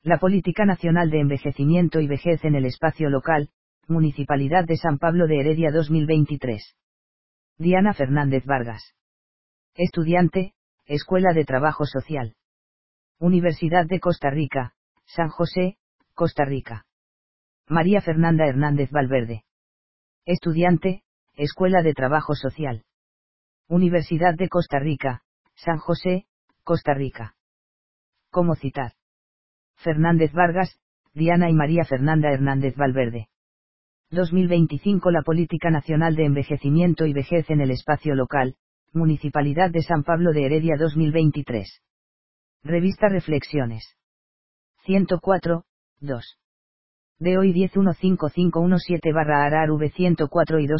La Política Nacional de Envejecimiento y Vejez en el Espacio Local, Municipalidad de San Pablo de Heredia 2023. Diana Fernández Vargas. Estudiante, Escuela de Trabajo Social. Universidad de Costa Rica, San José, Costa Rica. María Fernanda Hernández Valverde. Estudiante, Escuela de Trabajo Social. Universidad de Costa Rica, San José, Costa Rica. ¿Cómo citar? Fernández Vargas, Diana y María Fernanda Hernández Valverde. 2025 La Política Nacional de Envejecimiento y Vejez en el Espacio Local, Municipalidad de San Pablo de Heredia 2023. Revista Reflexiones. 104, 2. De hoy 10-15517/ARAR V104 y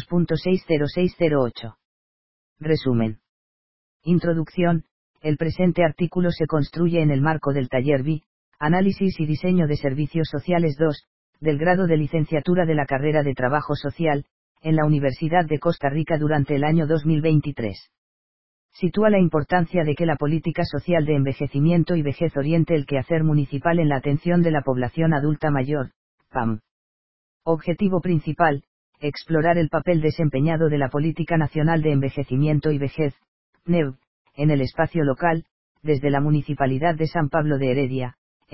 2.60608. Resumen. Introducción. El presente artículo se construye en el marco del taller B, Análisis y Diseño de Servicios Sociales 2, del grado de licenciatura de la carrera de Trabajo Social, en la Universidad de Costa Rica durante el año 2023. Sitúa la importancia de que la política social de envejecimiento y vejez oriente el quehacer municipal en la atención de la población adulta mayor, PAM. Objetivo principal, explorar el papel desempeñado de la Política Nacional de Envejecimiento y Vejez, PNEV, en el espacio local, desde la Municipalidad de San Pablo de Heredia,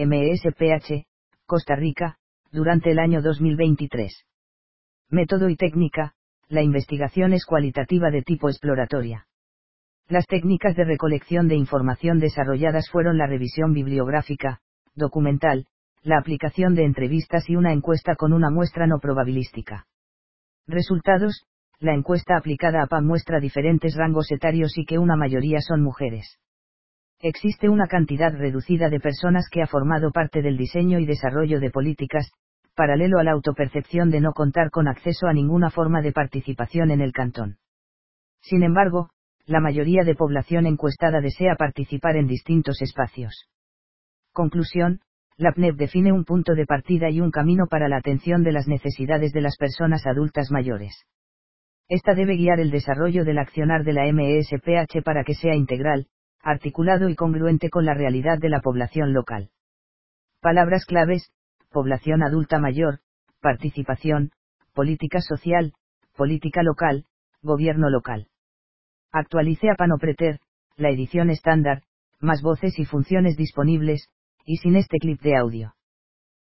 MESPH, Costa Rica, durante el año 2023. Método y técnica. La investigación es cualitativa de tipo exploratoria. Las técnicas de recolección de información desarrolladas fueron la revisión bibliográfica, documental, la aplicación de entrevistas y una encuesta con una muestra no probabilística. Resultados. La encuesta aplicada a PAM muestra diferentes rangos etarios y que una mayoría son mujeres. Existe una cantidad reducida de personas que ha formado parte del diseño y desarrollo de políticas, paralelo a la autopercepción de no contar con acceso a ninguna forma de participación en el cantón. Sin embargo, la mayoría de población encuestada desea participar en distintos espacios. Conclusión. La PNEV define un punto de partida y un camino para la atención de las necesidades de las personas adultas mayores. Esta debe guiar el desarrollo del accionar de la MESPH para que sea integral, articulado y congruente con la realidad de la población local. Palabras claves: población adulta mayor, participación, política social, política local, gobierno local. Actualice a Panopreter, la edición estándar, más voces y funciones disponibles, y sin este clip de audio.